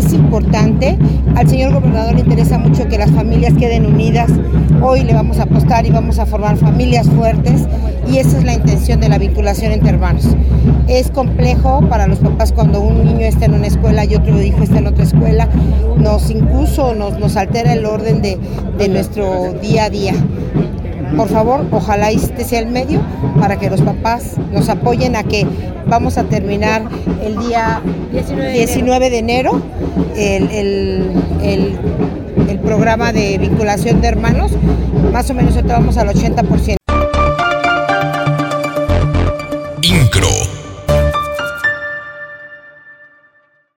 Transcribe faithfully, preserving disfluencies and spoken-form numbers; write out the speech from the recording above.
es importante. Al señor gobernador le interesa mucho que las familias queden unidas. Hoy le vamos a apostar y vamos a formar familias fuertes, y esa es la intención de la vinculación entre hermanos. Es complejo para los papás cuando un niño está en una escuela y otro hijo está en otra escuela. Nos incluso nos, nos altera el orden de, de nuestro día a día. Por favor, ojalá este sea el medio para que los papás nos apoyen a que vamos a terminar el día diecinueve de enero el, el, el, el programa de vinculación de hermanos. Más o menos ahorita vamos al ochenta por ciento.